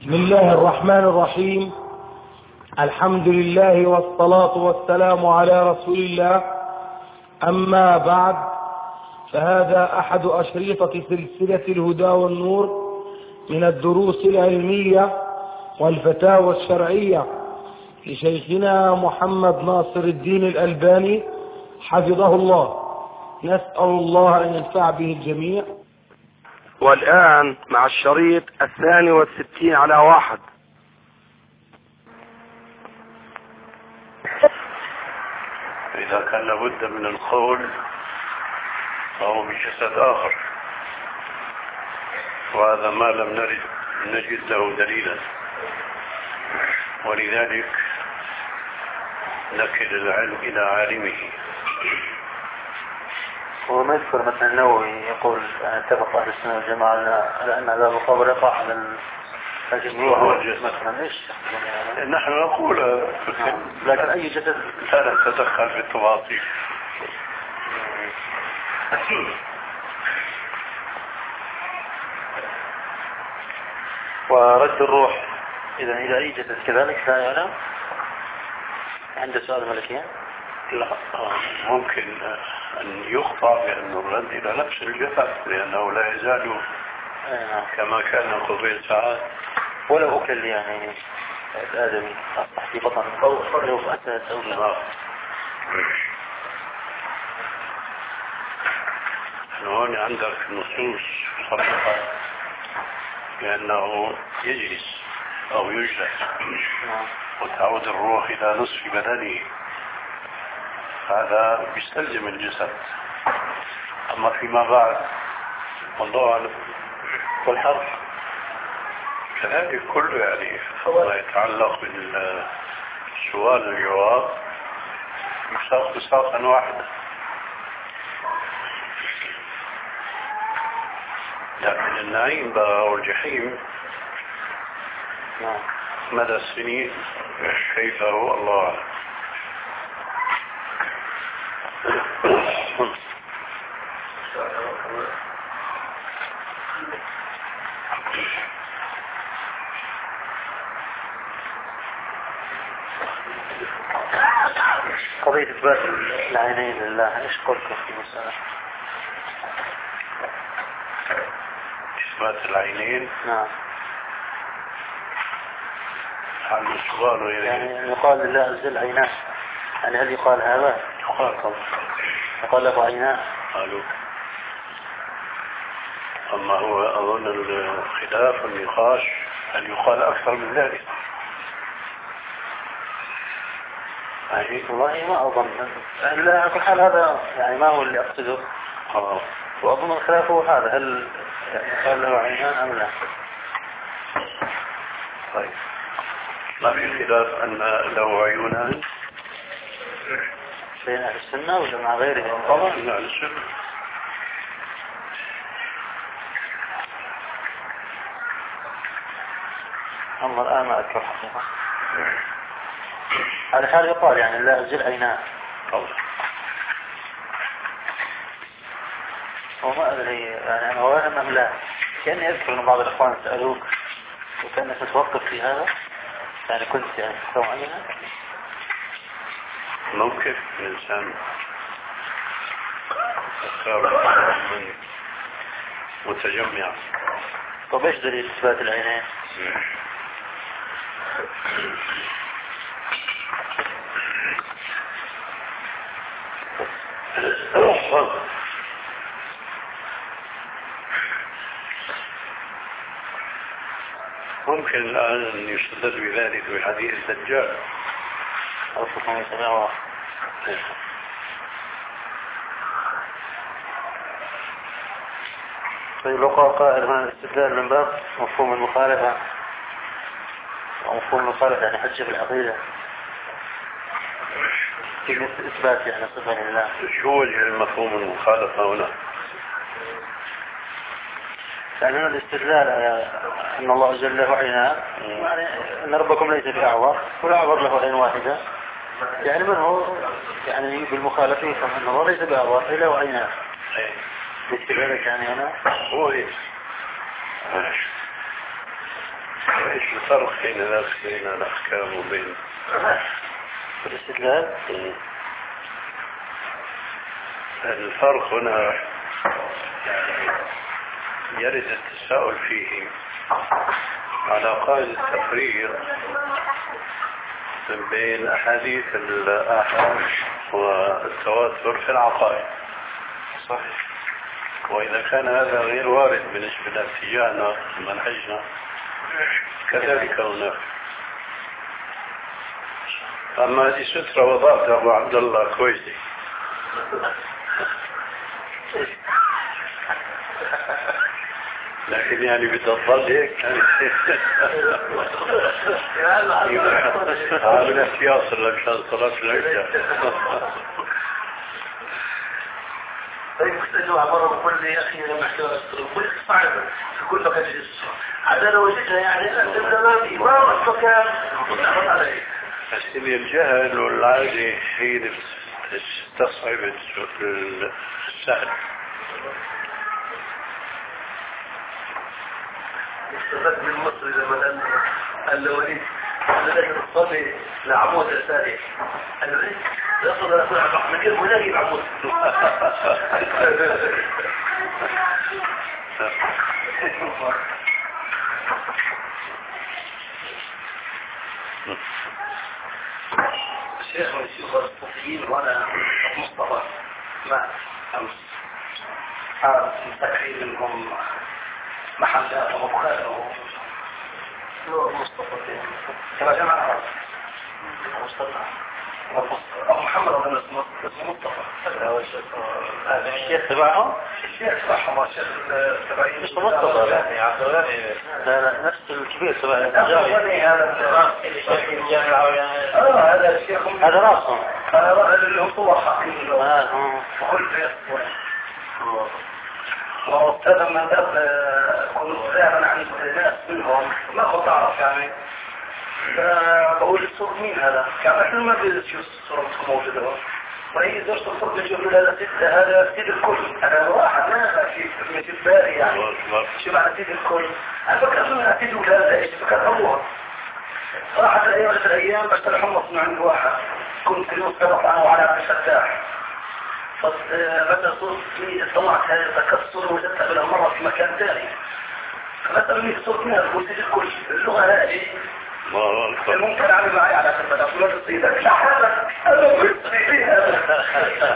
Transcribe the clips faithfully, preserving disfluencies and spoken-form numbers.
بسم الله الرحمن الرحيم. الحمد لله والصلاة والسلام على رسول الله. أما بعد، فهذا أحد أشريطة سلسلة الهدى والنور من الدروس العلمية والفتاوى الشرعية لشيخنا محمد ناصر الدين الألباني حفظه الله. نسأل الله أن ينفع به الجميع. والآن مع الشريط الثاني والستين على واحد. إذا كان لابد من القول فهو بجسد آخر، وهذا ما لم نرد نجد له دليلا، ولذلك نكل العلم إلى عالمه. وما يذكر مثلا النووي يقول اتفق أهل السنة والجماعة على أن هذا القول يقع على الجسد مثلا. إيش نحن نقول لكن أي جسد لا نتدخل في التفاصيل. ورد الروح إذا إلى أي جسد كذلك لا يعلم. عند سؤال ملكية لا، ممكن أن يخطأ بأنه الرد إلى نفس الجسد، لأنه لا يزال كما كان قبيل ساعات. ولو أكل يعني الآدمي أصبح في بطن أو لو أسد أو لا. هون عندك نصوص صريحة بأنه يجلس أو يجلس وتعود الروح إلى نصف بدنه، هذا بيستلزم الجسد. أما فيما بعد موضوع والحرف كذلك كله، يعني ما يتعلق بالسؤال والجواب يساق بساقا واحدة. لكن النعيم بقى والجحيم مدى السنين كيف هو الله أعلم. قضية إثبات العينين لله، إيش قولكم في مسألة إثبات العينين؟ نعم. حل السؤال يعني يقال لله عز وجل عيناه، يعني هل يقال هذا؟ يقال طبعا. يقال له عيناه. قالوا. أما هو أظن الخلاف والنقاش أن يقال أكثر من ذلك. والله ما أظن. لا، على كل حال هذا يعني ما هو اللي أقصده. آه. وأظن الخلاف هو هذا، هل قال له عينان أم لا. طيب، ما في خلاف أن له عيونان بين أهل السنة ولا مع غيرهم؟ طبعا من أهل السنة. أما الآن ما أذكر حقيقة. على حال يقال يعني لا أزل عيناه. طبعا. وما أدري يعني أنا وهم أم لا. كأني أذكر أن بعض الإخوان سألوك وكأنك تتوقف في هذا، يعني كنت يعني تحكم عليها. ممكن الإنسان أفكار من متجمع. طب إيش دليل إثبات العينين؟ ممكن الآن أن يستدل بذلك بحديث الدجال. أصبحوا يسمعوا. طيب لو قال قائل هنا الاستدلال من باب مفهوم المخالفة، ومفهوم المخالفة يعني حجة في العقيدة في إثبات يعني صفة لله. شو وجه المفهوم المخالفة هنا؟ يعني الاستدلال أن الله عز وجل له عينان، يعني أن ربكم ليس بأعور والأعور له عين واحدة، يعني من هو يعني بالمخالفة يفهم أن الله ليس بأعور له عينان. استدلالك يعني هنا هو إيه؟ ايش الفرق بين بين الاحكام وبين الاستدلال؟ الفرق هنا يعني يرد التساؤل فيه على قائد التفريق بين احاديث الآحاد والتواتر في العقائد. صحيح. وإذا كان هذا غير وارد بالنسبة لاتجاهنا منهجنا كذلك هناك. أما هذه سترة وضعتها أبو عبد الله كويسي. لكن يعني بدها تظل هيك هذا احتياط لك صلاة العشاء. طيب استجوا مرة بقول لي يا أخي لما احتوى قلت صعب في كل مكان جسر هذا لو وجدها يعني أنت ما في ما مكان بس الجهل والعادة هي اللي تستصعب السهل. استفدت من مصر لما قال له وليد أنا لازم أصلي لعمود الثاني الوليد يصل أنا أكون عبق من كيف هنا يجيب عمود الشيخ والشيخ الصوفيين وأنا مصطفى ما أمس حارس مستكحي منهم محل ومبخاله مصطفى كما جمع مصطفى أبو محمد بن اسمه مصطفى هذا الشيخ تبعه الشيخ تبعهم الشيخ تبعي اسمه مصطفى لا لا نفس الكبير تبعه هذا الشيخ الجامع اه هذا الشيخ هذا راسه هذا اللي هو حقيقي وكل وابتدى من ذلك كنت فعلا عن الناس منهم ما كنت أعرف يعني فبقول الصوت مين هذا يعني احنا ما بيشوف الصورة موجودة وهي درس الصوت نشوف هذا سيد هذا سيد الكل أنا واحد ما في في بالي يعني شو معنى سيد الكل أنا فكرت أنه سيد ولاده إيش فكرت أبوها صراحة الأيام الأيام بشتري حمص من عند واحد كنت يوم كرف عنه وعلى عبد الفتاح فبدأ صوت لي طلعت هذه التكسر وجدتها بالمرة في مكان ثاني فبدأ لي صوت منها الكل الكل اللغة هذه ممكن أعمل معي على أساس بدأ أقول تصيدك لا هذا هذا قلت لي هذا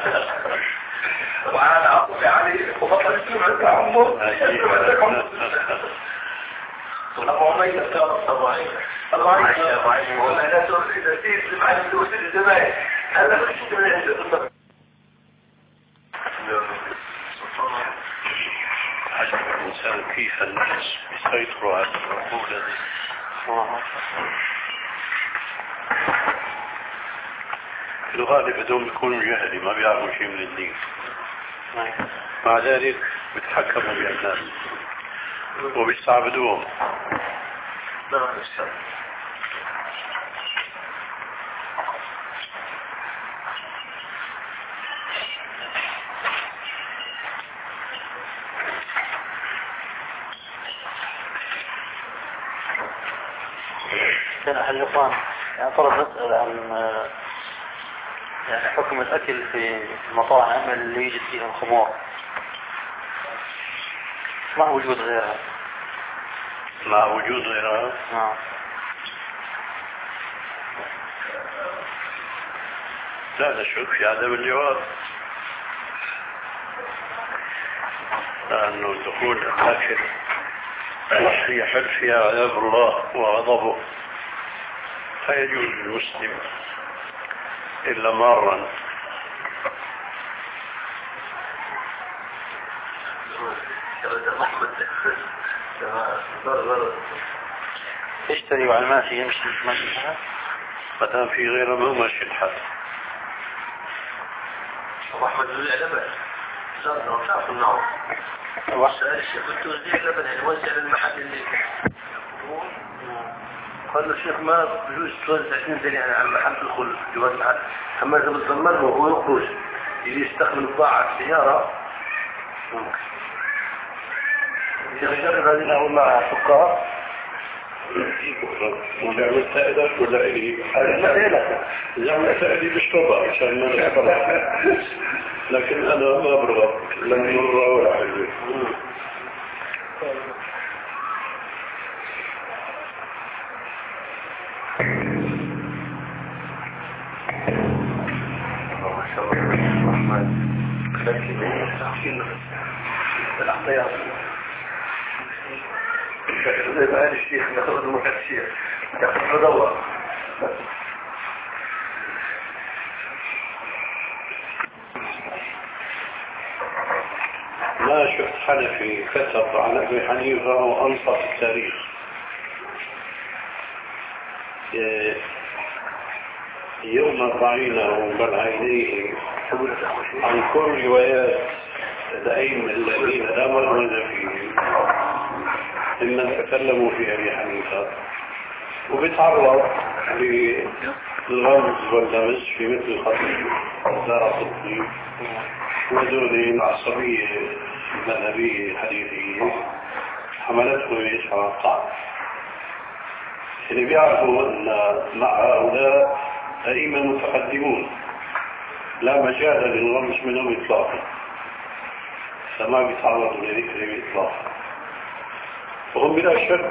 وأنا أقول يعني وفضل اسمه عندك عمر عندك عمر أبو عمير كان الصباحي الصباحي وأنا سأقول إذا سيد معي سيد الزمان هذا مش من عنده عجب الإنسان كيف الناس يسيطروا على العقول هذه. في الغالب بدهم يكونوا جهلي ما بيعرفوا شيء من الدين مع ذلك بيتحكموا بالناس وبيستعبدوهم. كان أحد الإخوان يعني طلب نسأل عن يعني حكم الأكل في المطاعم اللي يوجد فيها الخمور مع وجود غيرها. مع وجود غيرها نعم. لا نشك في عدم الجواز لأنه دخول الأكل يحل فيها عذاب الله وغضبه فيجوز للمسلم إلا مرة. اشتري وعلى ما في يمشي ماشي ما دام في غيره ما ماشي الحال. أبو أحمد اللبن صار صار النار وسأل الشيخ قلت له زي اللبن يعني وزع المحل اللي قال له الشيخ ما بجوز توزع اثنين زي يعني على المحل تدخل جواز المحل أما إذا بتضمن له هو يخرج يجي يستخدم البضاعة السيارة ممكن. الشيخ يجرب هذه الأول مع سكر تعمل سائلات ولا إلي؟ إذا عمل سائلي بشربها عشان ما نشربها، لكن أنا ما برغب لا مرة ولا حلوة. الاحتياط زي ما قال الشيخ ناخذ المكشير ياخذ مدور. ما شفت حنفي كتب عن أبي حنيفة وأنصف التاريخ. يوم أربعين بل عينيه عن كل روايات الأئمة الذين لا مرون فيهم ممن تكلموا في أبي حنيفة، وبيتعرض للغمز واللمس في مثل الخطيب دار الطبي وذول العصبية المذهبية الحديثية حملته ايش على الطعن. اللي بيعرفوا ان مع هؤلاء أئمة متقدمون لا مجال للغمز منهم إطلاقا، فما بيتعرضوا لذكر إطلاقا، وهم بلا شك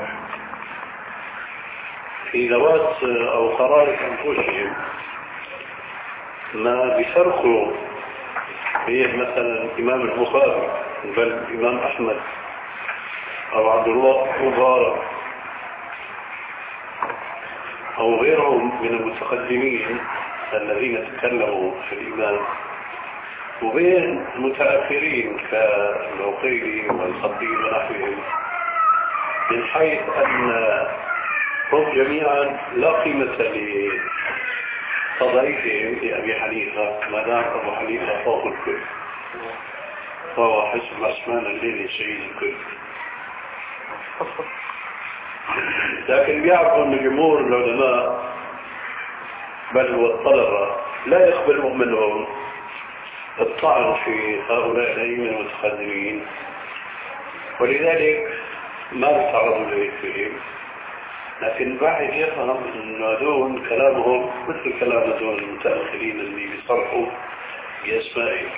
في ذوات أو قرارة أنفسهم ما بيفرقوا بين مثلا الإمام البخاري بل الإمام أحمد أو عبد الله مبارك أو غيرهم من المتقدمين الذين تكلموا في الإمام، وبين المتأخرين كالعقيلي والخطيب ونحوهم، من حيث أن هم جميعا لا قيمة لتضعيفهم لأبي حنيفة ما دام أبو حنيفة فوق الكل، وهو حسب عثمان الليلي سيد الكل. لكن بيعرفوا أن جمهور العلماء بل والطلبة لا يقبلوا منهم الطعن في هؤلاء الأئمة المتقدمين، ولذلك ما بيتعرضوا لذكرهم. لكن بعد يفهم أن هذول كلامهم مثل كلام هذول المتأخرين اللي بيصرحوا بأسمائهم،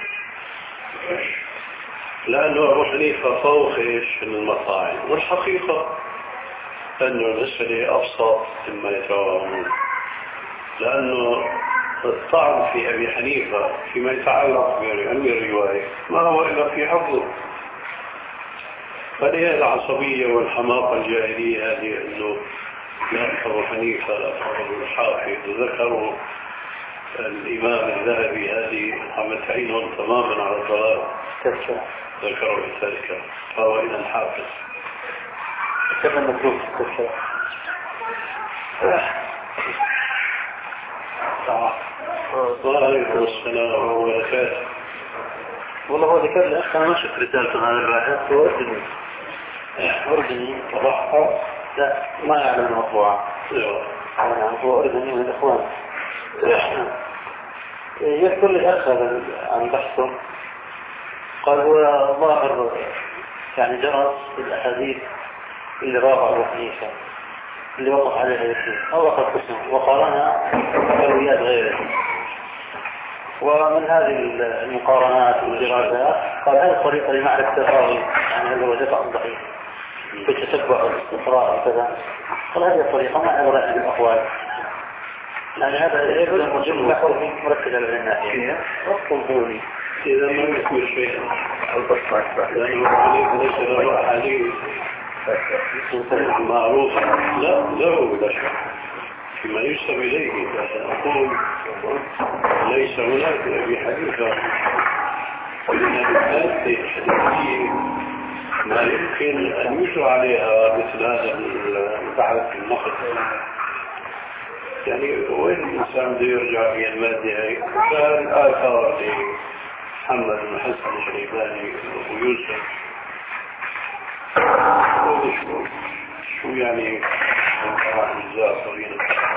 لأنه أبو حنيفة فوق إيش من المطاعن، والحقيقة أنه المسألة أبسط مما يتوهمون، لأنه الطعن في أبي حنيفة فيما يتعلق بعلم الرواية ما هو إلا في حفظه. فليه العصبية والحماقة الجاهلية هذه أنه لا أبو حنيفة لا أبو الحافظ وذكروا الإمام الذهبي هذه عم تعينهم تماما على الضلال، ذكروا التذكرة فهو إلى الحافظ كيف المكروه التذكرة؟ وعليكم السلام وبركاته. والله هو ذكر لي أخ أنا ما شفت رسالته هذا الباحث، هو أردني أردني رحة لا ما يعلم المطبوعة، هو أردني من الإخوان. يذكر لي أخ عن بحثه قال هو ظاهر يعني درس الأحاديث اللي رافع أبو حنيفة اللي وقف عليها يسير أو أخذ قسم وقارنها بأولويات غيره، ومن هذه المقارنات والدراسات قال هذه الطريقة لمعرفة الراوي يعني هل هو دفع ضعيف في التتبع والاستقراء وكذا، قال هذه الطريقة ما عبر عن الأقوال، يعني هذا يبدو مركز على الناحية والطنبوني إذا ما يكمل شيئا لأنه حنيفة ليس له أحاديث معروفة لا له بلا شك فيما يشتم إليه، لكن أقول ليس هناك أبي حنيفة من الناس الحديثية ما يمكن أن يجرى عليها مثل هذا البحث في النقد. يعني وين الإنسان بده يرجع في المادة هاي؟ فالآثار لمحمد بن حسن الشيباني ويوسف شو شو يعني راح الجزاء صغيرة.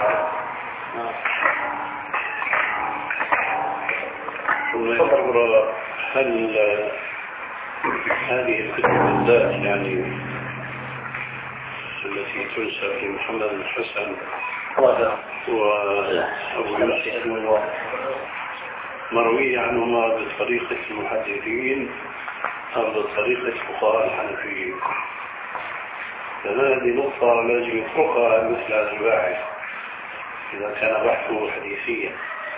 ثم يقرأ هل هذه الكتب بالذات يعني التي تنسب لمحمد بن حسن وأبو يوسف مروية عنهما بطريقة المحدثين أو بطريقة الفقهاء الحنفيين. فهذه نقطة لازم يطرقها مثل هذا الباحث إذا كان بحثه حديثيا.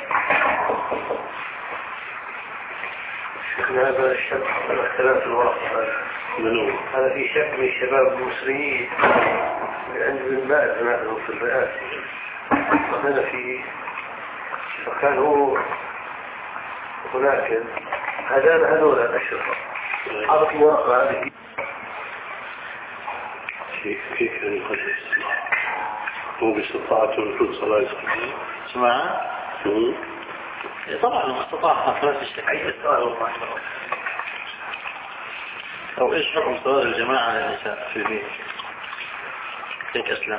هذا الشك على اختلاف الورق منو؟ هذا في شك من الشباب المصريين عند ابن باز نحن في الرئاسة هذا في وكان هو هناك هذان هذول الأشرطة حرق الورقة هذه كيف كيف يقدر هو باستطاعته كل صلاة سمع طبعا استطاع خلاص الشك أي السؤال والله أو إيش حكم صلاة الجماعة للنساء في البيت كيف أسلم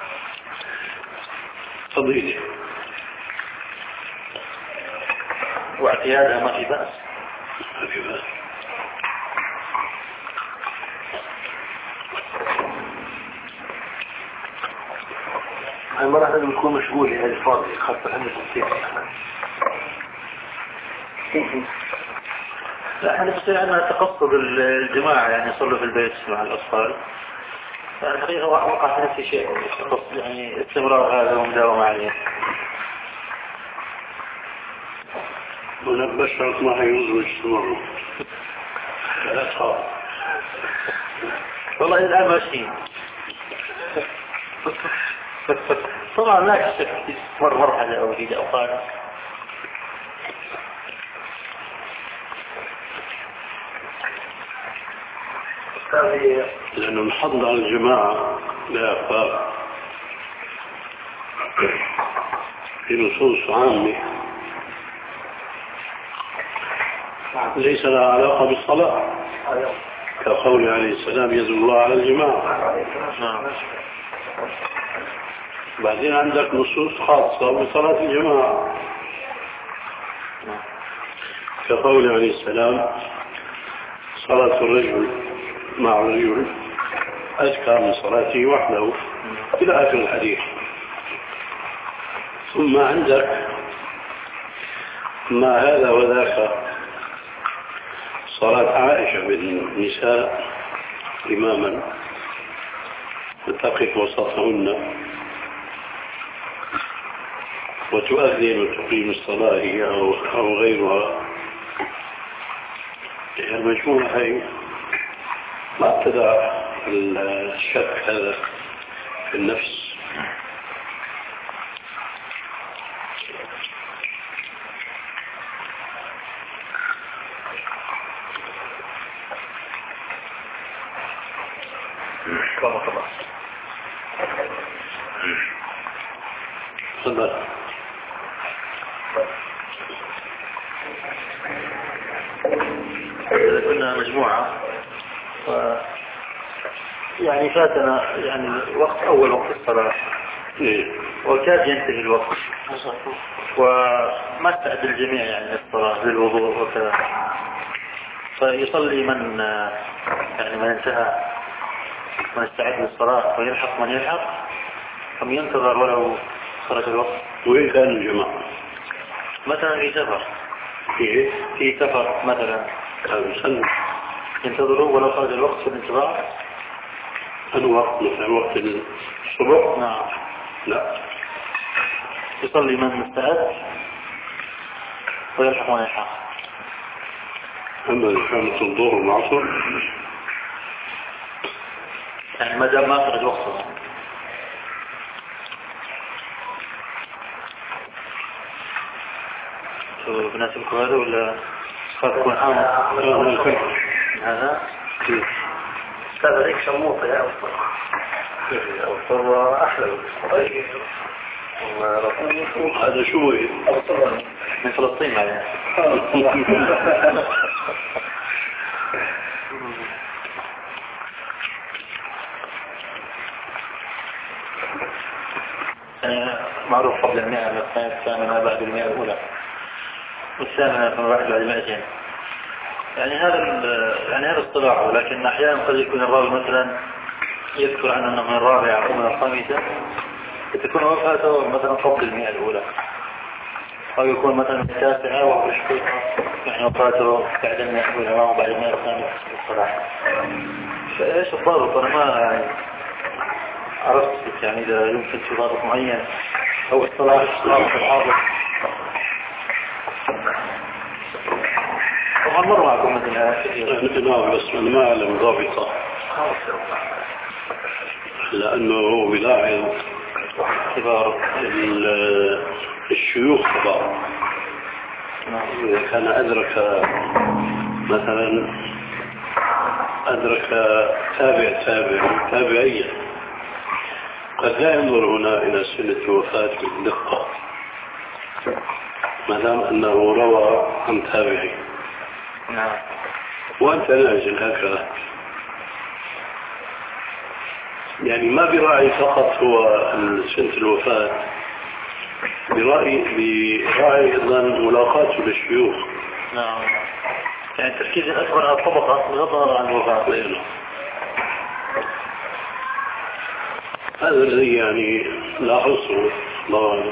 قضية واعتيادها ما في بأس ما في بأس. المرأة لازم تكون مشغولة هذه الفاضية خاصة عندك كثير لا احنا بصير عندنا تقصد الجماعة يعني يصلوا في البيت مع الأطفال. الحقيقة وقع في نفس الشيء يعني استمرار هذا ومداومة عليه. ونبشرت ما هيوزوا يستمروا لا تخاف والله الآن ماشيين طبعا لا شك مر مرحلة أو في أوقات لأنه الحظ على الجماعة لا يخفى في نصوص عامة ليس لها علاقة بالصلاة كقول عليه السلام يد الله على الجماعة. بعدين عندك نصوص خاصة بصلاة الجماعة كقول عليه السلام صلاة الرجل مع الرجل أزكى من صلاته وحده إلى آخر الحديث. ثم عندك ما هذا وذاك صلاة عائشة بالنساء إماما تقف وسطهن وتؤذن وتقيم الصلاة هي أو, أو غيرها. المجموعة هي ما ابتدأ الشك هذا في النفس. كما طبعا صدق إذا كنا مجموعة ف يعني فاتنا يعني وقت أول وقت الصلاة وكاد ينتهي الوقت وما استعد الجميع يعني للصلاة للوضوء وكذا فيصلي من يعني من انتهى من استعد للصلاة ويلحق من يلحق أم ينتظر ولو خرج الوقت. وين كان الجماعة؟ مثلا في سفر في في سفر مثلا كانوا سنة ينتظروا ولو خرج الوقت في الانتظار. الوقت مثلا وقت الصبح؟ نعم لا يصلي من استعد ويلحق من يلحق. أما إذا كانت الظهر والعصر يعني ما دام ما خرج وقته بناسبكم هذا ولا تكون عام هذا هذا هيك شموطة يا أوصر أحلى هذا شو هي؟ من فلسطين يعني. معروف قبل المئة الثامنة بعد المئة الأولى والثامنة فما بعد بعد المئتين. يعني هذا يعني هذا اصطلاح. ولكن أحيانا قد يكون الراوي مثلا يذكر عنه أنه من الرابعة أو من الخامسة تكون وفاته مثلا قبل المئة الأولى، أو يكون مثلا من التاسعة وهو يعني وفاته بعد المئة الأولى أو بعد المئة الثانية الصراحة. فإيش الضابط؟ أنا ما يعني عرفت يعني إذا يمكن في ضابط معين أو اصطلاح ضابط الحاضر. طبعا مر معكم مثلا نعم، بس أنا ما أعلم ضابطة لأنه هو بلاحظ كبار الشيوخ كبار. إذا كان أدرك مثلا أدرك تابع تابع تابعيا قد لا ينظر هنا إلى سنة الوفاة بالدقة ما دام أنه روى عن تابعي. نعم. وأنت ناجل هكذا يعني ما براعي فقط هو سنة الوفاة، براعي براعي أيضا ملاقاته للشيوخ. نعم. يعني التركيز الأكبر على الطبقة بغض عن الوفاة. هذا الذي يعني لاحظه. الله أعلم.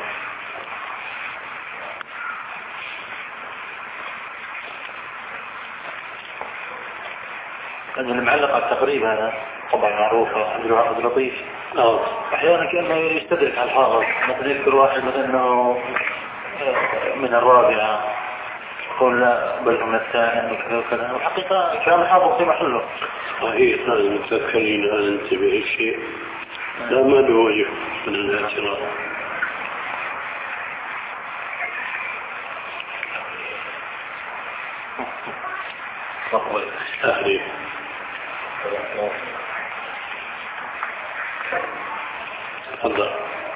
المعلق على التقريب هذا طبعا معروفة عبد اللطيف. آه. أحيانا كأنه يستدرك على الحافظ، مثلا يذكر واحد مثلا أنه من الرابعة يقول لا بل من الثاني وكذا وكذا، والحقيقة كلام الحافظ في محله. صحيح. هذا متذكرين أن أنت بهذا الشيء لا ما له وجه من الاعتراض. أهلي تفضل.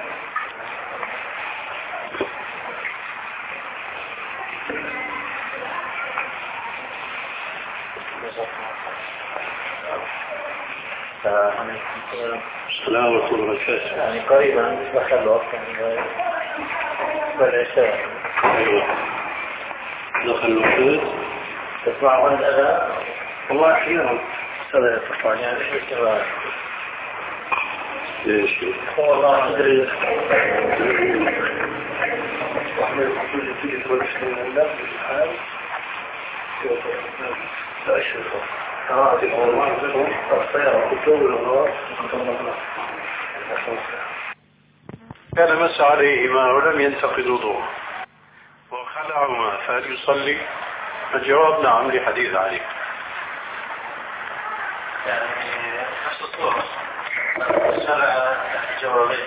السلام ورحمة الله وبركاته. يعني قريبا دخل وقت بالعشاء. أيوة دخل وقت تسمعون الأذان؟ والله أحيانا هذا يتفعل يعني الاستغلال. ليش؟ والله أدري وحنا الكل في الوقت من الله الحال لا أشرف هذه الأمور الصيام كتول الغرار. كان مس عليهما ولم ينتقد وضوءه وخلعهما فهل يصلي؟ الجواب نعم لحديث علي. يعني نفس الصورة سبع جوابين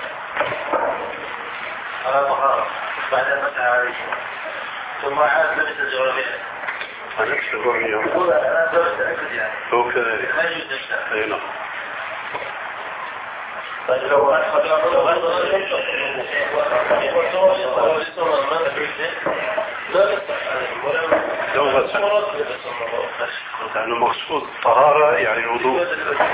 على طهارة بعد مسح عليه ثم عاد لبس الجوابين. نفس الرؤية أنا درست أكد يعني هو كذلك. لا يوجد نفسه. أي نعم. طيب لو أدخل لو أدخل لو غسل لأنه مقصود طهارة يعني الوضوء.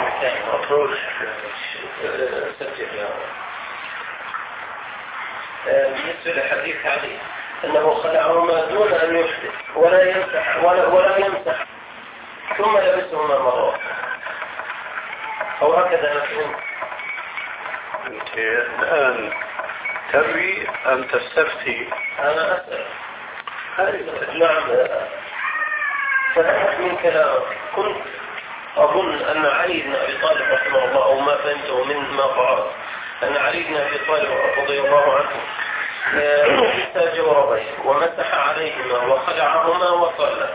بالنسبة لحديث علي أنه خلعهما دون أن يحدث ولا يمسح ولا ولا يمسح ثم لبسهما مرة أو هكذا نفهم. أنت الآن تروي أن تستفتي. أنا أسأل. نعم. فهمت من كلامك كنت أظن أن علي بن أبي طالب رحمه الله أو ما فهمته من ما قال أن علي بن أبي طالب رضي الله عنه لبس جوربين ومسح عليهما وخلعهما وصلى.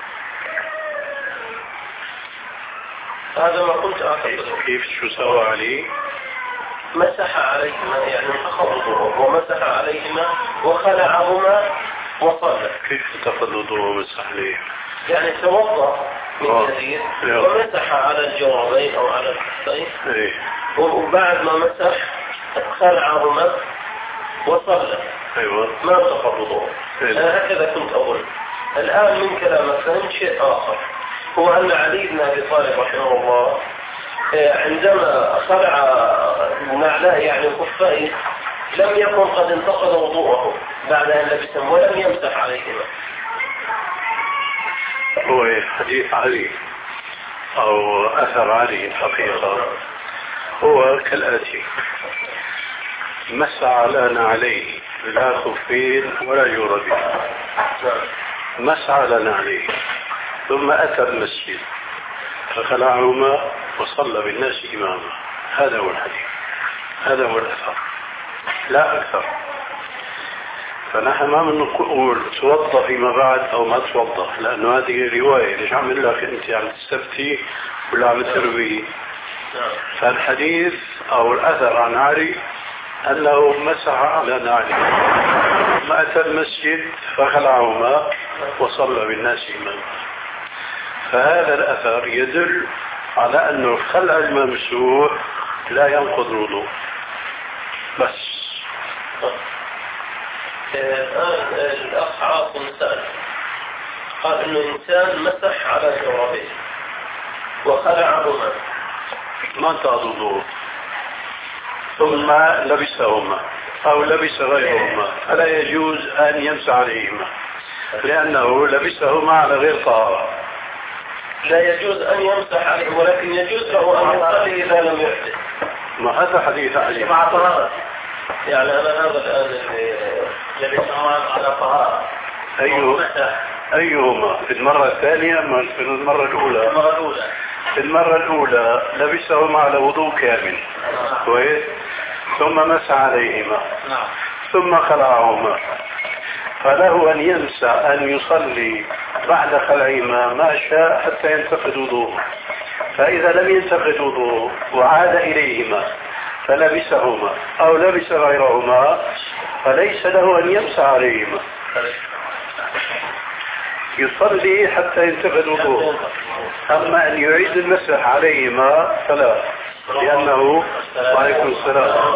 هذا ما كنت أعتقده. كيف شو سوى علي؟ مسح عليهما يعني انتخبطه ومسح عليهما وخلعهما وصلى. كيف تأخذ وضوء ومسح عليه؟ يعني توضأ من جديد ومسح على الجوربين أو على الخفين وبعد ما مسح خلعهما وصلى. أيوة. ما تفرضوه. أنا هكذا كنت أقول. الآن من كلامك فهمت شيء آخر هو أن علي بن أبي طالب رحمه الله عندما خلع نعلاه يعني خفيه لم يكن قد انتقض وضوءه بعد أن لبسهم ولم يمسح عليهما. هو حديث علي أو أثر عليه الحقيقة هو كالآتي: مسح لنا عليه لا خفين ولا جوربين، مسح لنا عليه، ثم أتى المسجد فخلعهما وصلى بالناس إماما. هذا هو الحديث، هذا هو الأثر، لا أكثر. فنحن ما بنقول توضأ فيما بعد أو ما توضأ، لأنه هذه رواية. ليش عم لك أنت عم تستفتي ولا عم تروي؟ فالحديث أو الأثر عن علي أنه مسح على نعله ثم أتى المسجد فخلعهما وصلى بالناس إماما. فهذا الأثر يدل على أن الخلع الممسوح لا ينقض الوضوء. بس الأخ عاصم سأل قال إنه إنسان مسح على جوربيه وخلعهما ما انتقض الوضوء ثم لبسهما أو لبس غيرهما فلا يجوز أن يمسح عليهما لأنه لبسهما على غير طهارة. لا يجوز أن يمسح عليه، ولكن يجوز له أن يصلي إذا لم يحدث. ما هذا حديث علي مع طهارة. يعني أنا هذا الآن اللي لبسهما على طهارة. أيوه أيهما؟ في المرة الثانية أم في المرة الأولى؟ المرة الأولى. في المرة الأولى لبسهما على وضوء كامل كويس، ثم مسح عليهما ثم خلعهما، فله أن ينسى أن يصلي بعد خلعهما ما شاء حتى ينتقد وضوءه. فإذا لم ينتقد وضوءه وعاد إليهما فلبسهما أو لبس غيرهما فليس له أن يمسح عليهما، يصلي حتى ينتقد وضوءه. أما أن يعيد المسح عليهما فلا، لأنه وعليكم السلام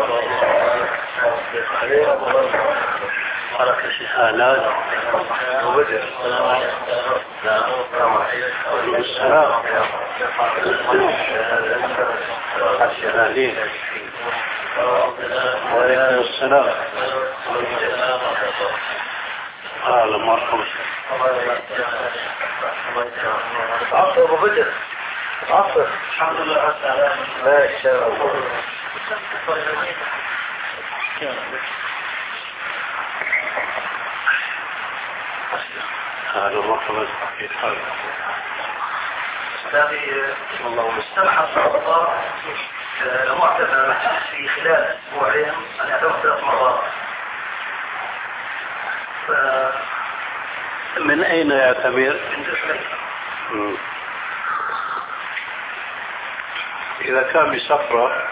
آلات وبدأ السلام أهلين وعليكم السلام أهلا مرحبا. عفو أبو بدر. عفو الحمد لله على السلامة. ما شاء الله. أهلا مرحبا. كيف حالك؟ أستاذي استمع الصلاة المعتمد في خلال أسبوعين أن يعتمد ثلاث مرات. من أين يعتمر؟ من دفعين. إذا كان بسفرة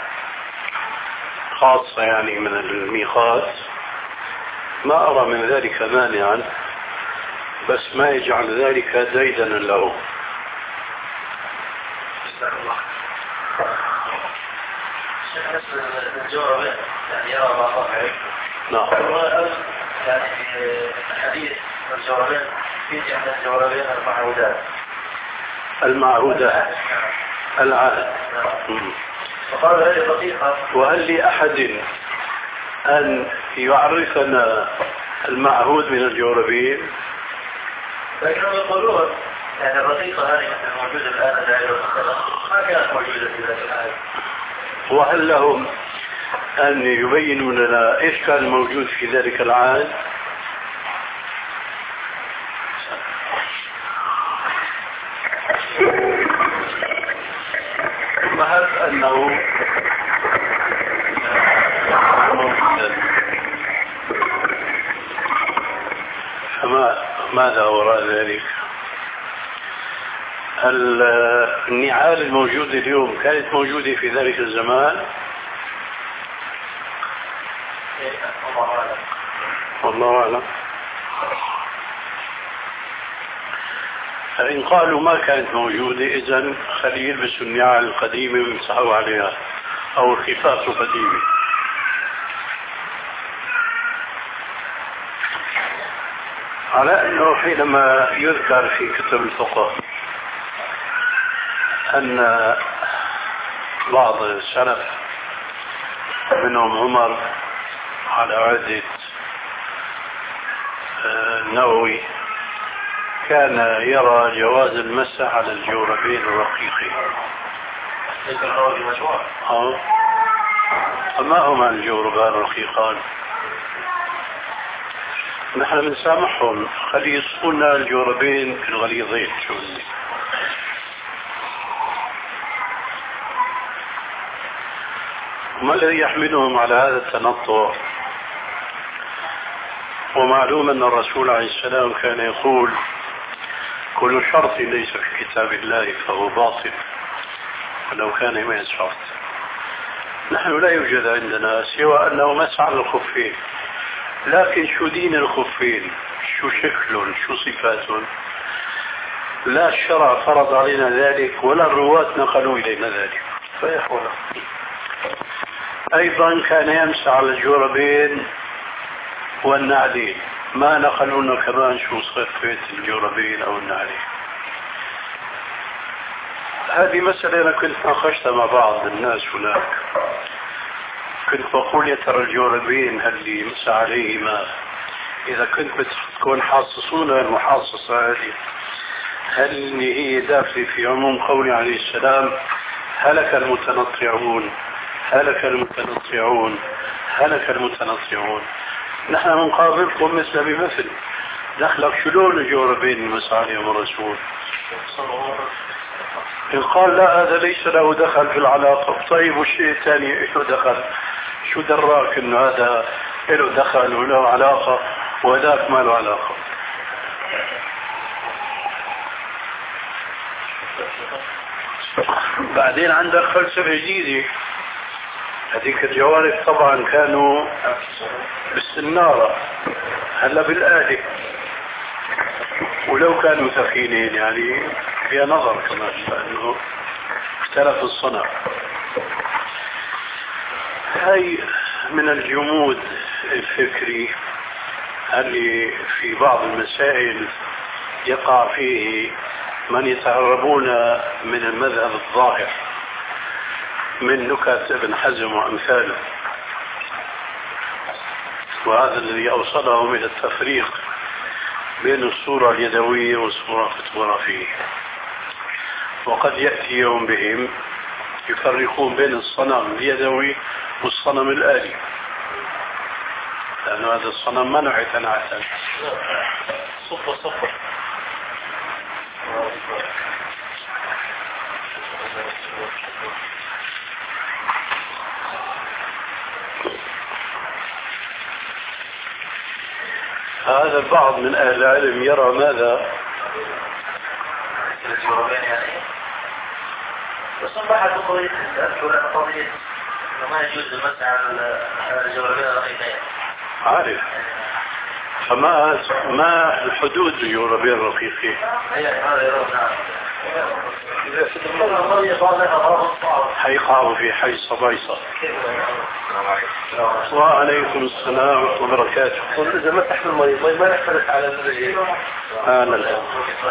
خاصة يعني من الميقات ما أرى من ذلك مانعا، بس ما يجعل ذلك ديدنا له. الجوربين يعني يرى ما صحيح. نعم. يعني الحديث الجوربين في عند الجوربين المعهودات. المعهودات العهد. وقال هذه دقيقة. وهل لأحد أن يعرفنا المعهود من الجوربين؟ لكنهم يقولون يعني الرقيقة هذه الموجودة الآن دائرة ما كانت موجودة في ذلك الحال. وهل لهم أن يبينوا لنا إيش كان موجود في ذلك العهد؟ ثم هل أنه فما ماذا وراء ذلك؟ النعال الموجودة اليوم كانت موجودة في ذلك الزمان؟ والله أعلم. فإن قالوا ما كانت موجودة إذن خلي يلبسوا النعال القديمة ويمسحوا عليها أو الخفاف القديمة. على أنه حينما يذكر في كتب الفقه أن بعض السلف منهم عمر على عهد النووي كان يرى جواز المسح على الجوربين الرقيقين. ليس الرجل مشروع. اه فما هما الجوربان الرقيقان؟ نحن بنسامحهم، خلي يصفونا الجوربين الغليظين. شو اللي ما الذي يحملهم على هذا التنطع؟ ومعلوم أن الرسول عليه السلام كان يقول كل شرط ليس في كتاب الله فهو باطل ولو كان مئة شرط. نحن لا يوجد عندنا سوى أنه مسح على الخفين، لكن شو دين الخفين، شو شكلهم، شو صفاتهم، لا الشرع فرض علينا ذلك ولا الرواة نقلوا إلينا ذلك. فيحول أيضا كان يمسح على الجوربين والنعلين، ما نقلوا لنا كمان شو صفة الجوربين أو النعلين. هذه مسألة أنا كنت ناقشتها مع بعض الناس هناك، كنت بقول يا ترى الجوربين هل يمسح عليهما إذا كنت بتكون حاصصون المحاصصة هذه، هل هي داخل في عموم قول عليه السلام هلك المتنطعون هلك المتنطعون هلك المتنطعون. نحن نقابلكم مثل بمثل، دخلك شلون الجوربين المسح عليهم الرسول؟ إن قال لا هذا ليس له دخل في العلاقة، طيب والشيء الثاني له دخل، شو دراك انه هذا له دخل وله علاقة وذاك ما له علاقة؟ بعدين عندك فلسفة جديدة، هذيك الجوارب طبعا كانوا بالسنارة، هلا بالآلة، ولو كانوا ثقيلين يعني فيها نظر كمان لأنه اختلف الصنع. هاي من الجمود الفكري اللي في بعض المسائل يقع فيه من يتهربون من المذهب الظاهر من نكت ابن حزم وأمثاله، وهذا الذي أوصلهم إلى التفريق بين الصورة اليدوية والصورة الفوتوغرافية. وقد يأتي يوم بهم يفرقون بين الصنم اليدوي والصنم الآلي، لأن هذا الصنم منع يتنعتن صفر صفر. هذا البعض من أهل العلم يرى ماذا؟ الجوربين يعني بس بحث قضية الأسئلة قضية ما يجوز المسح على الجوربين الرقيقين. عارف، فما ما الحدود الجوربين الرقيقين؟ هذا يرون حيقعوا في حي صبيصة. وعليكم السلام ورحمة الله وبركاته. إذا ما تحت المريض ما نحترق على الرجل. آمين الآن.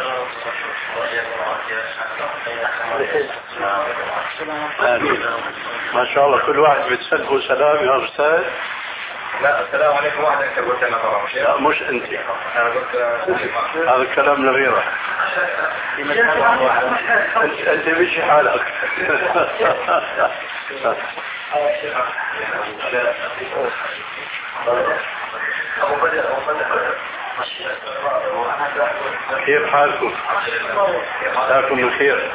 آمين. ما شاء الله كل واحد بتسلمه سلام يا أستاذ. لا السلام عليكم. واحد أنت قلت أنا طبعا مش لا مش أنت، أنا قلت هذا الكلام لغيره. أنت مشي حالك. كيف حالكم؟ مساكم الخير.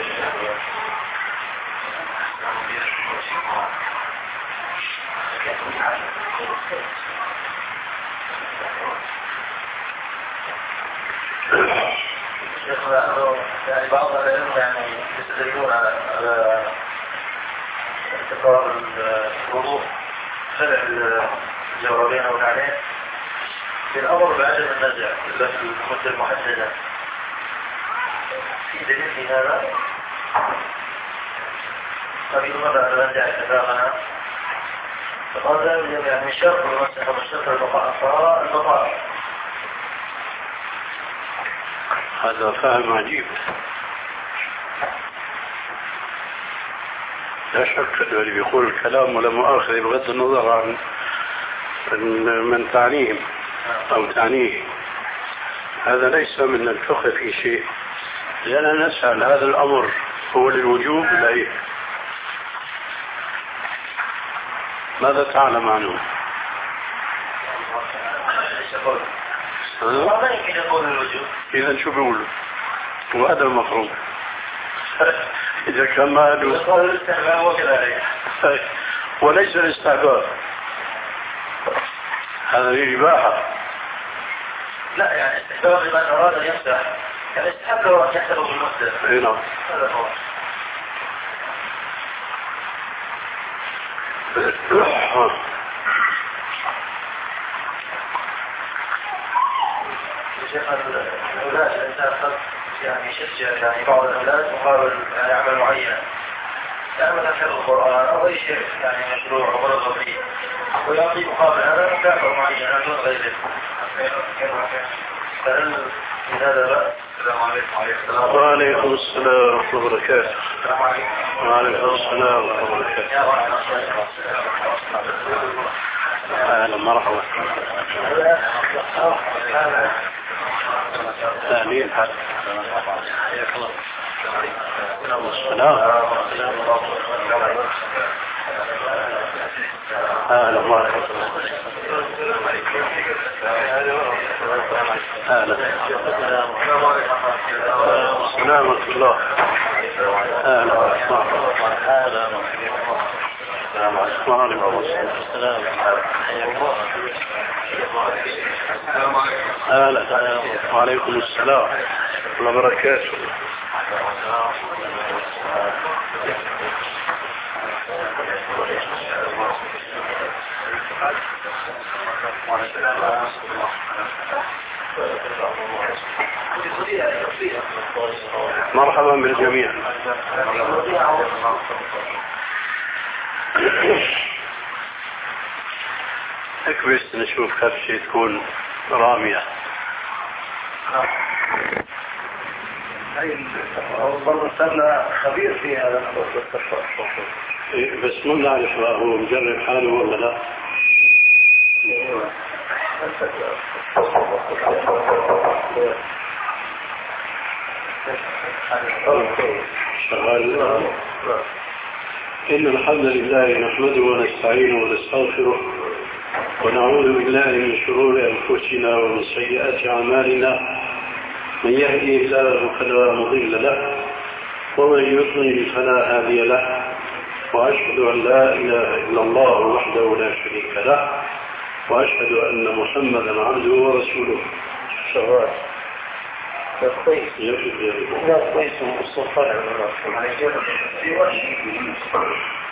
يعني بعض العلم يعني يستدلون على اعتبار الوضوء خلع الجوربين او النعلين بالامر بعدم النزع الا في المده المحدده. في دليل في هذا؟ قبل ماذا نرجع اتفاقنا؟ فقال يعني من شرط المسح ومن شرط البقاء فالبقاء. هذا فهم عجيب. لا شك أنه اللي بيقول الكلام ولا مؤاخذة بغض النظر عن من تعنيه أو تعنيه هذا ليس من الفقه في شيء، لأننا نسأل هذا الأمر هو للوجوب لا؟ ماذا تعلم عنه؟ ما يمكن يقول الوجوب. إذا شو بيقولوا؟ وهذا المفروض. إذا كان ما يقول الاستحباب وكذلك، وليس الاستحباب، هذا الإباحة. لا يعني استحباب لمن أراد أن يمسح، يعني استحب له أن يحسبه بالمسلم. اي نعم. هذا هو. شيخ الأولاد الإنسان قد يعني يشجع يعني بعض الأولاد مقابل يعني عمل معين، يعني مثلا حفظ القرآن أو أي شيء يعني مشروع أو مرض فيه، ويعطي مقابل هذا مكافأة معينة دون غيره. فهل هذا بأس؟ السلام عليكم. وعليكم السلام ورحمة الله وبركاته. وعليكم السلام ورحمة الله وبركاته. أهلا مرحبا. ثاني الحد. السلام. أهلا مرحبا. أهلا. سلامة الله. أهلا مرحبا. أهلا. وعليكم السلام ورحمة الله وبركاته. مرحبا بالجميع. هيك بس نشوف كبشة تكون رامية. أوصل سنة خبير في هذا بس ما نعرف هو مجرب حاله ولا لا. شغال. إن الحمد لله نحمده ونستعينه ونستغفره ونعوذ بالله من شرور أنفسنا ومن سيئات أعمالنا. من يهدي الله فلا مضل له ومن يضلل فلا هادي له، وأشهد أن لا إله إلا الله وحده لا شريك له، وأشهد أن محمدا عبده ورسوله. شغال. كويس. يكفي. لا كويس. الصفر.